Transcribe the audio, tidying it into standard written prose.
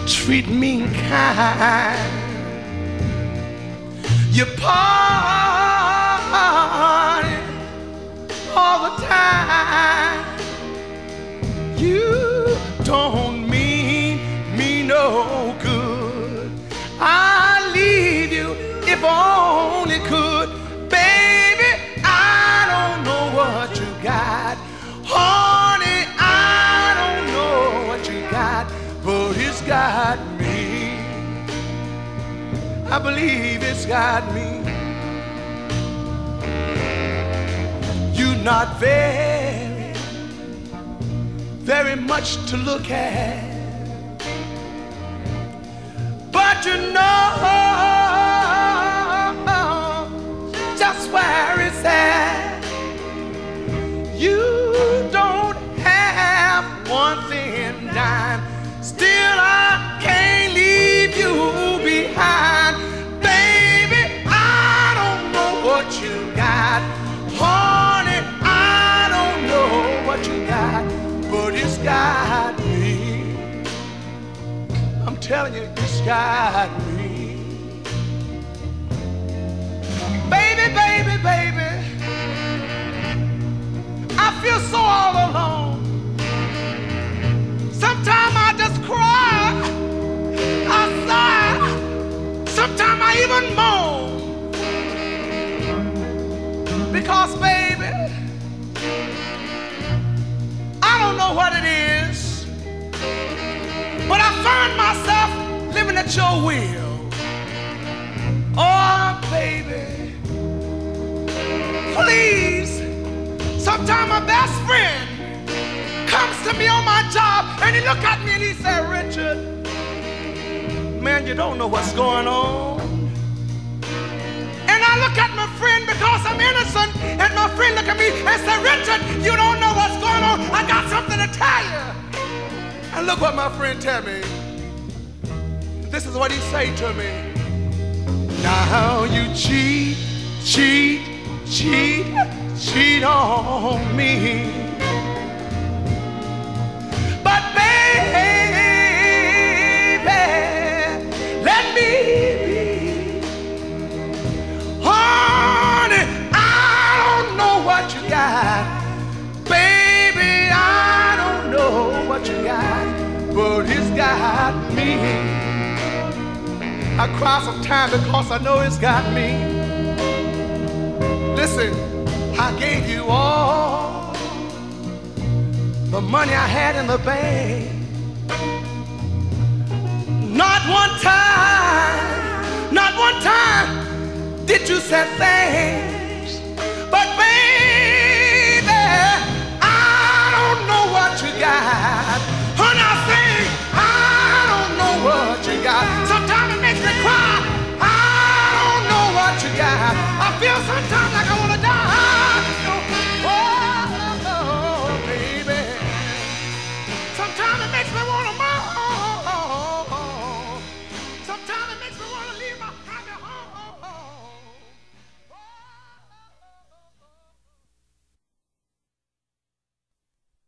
treat me kind. You party all the time. You don't mean me no good. I'd leave you if only could. Baby, I don't know what you got. Honey, I don't know what you got, but it's got me. I believe it's got me. You're not very much to look at, but you know just where it's at. You don't have one thin dime, still I can't leave you behind. Baby, I don't know what you got. Honey, I don't know what you got, but it's got me. I'm telling you, it's got me. Baby, baby, baby, I feel so all alone. Sometimes I just cry, I sigh, sometimes I even moan. Because baby, I don't know what it is, but I find myself living at your will. Oh, baby, please. Sometimes my best friend comes to me on my job and he look at me and he said, Richard, man, you don't know what's going on. And I look at my friend because I'm innocent, and my friend look at me and say, Richard, you don't know what's going on. I got something to tell you. And look what my friend tell me. This is what he say to me. Now you cheat on me. But baby, let me be. Honey, I don't know what you got. Baby, I don't know what you got, but it's got me. I cry sometimes because I know it's got me. Listen, I gave you all the money I had in the bank. Not one time did you say thanks.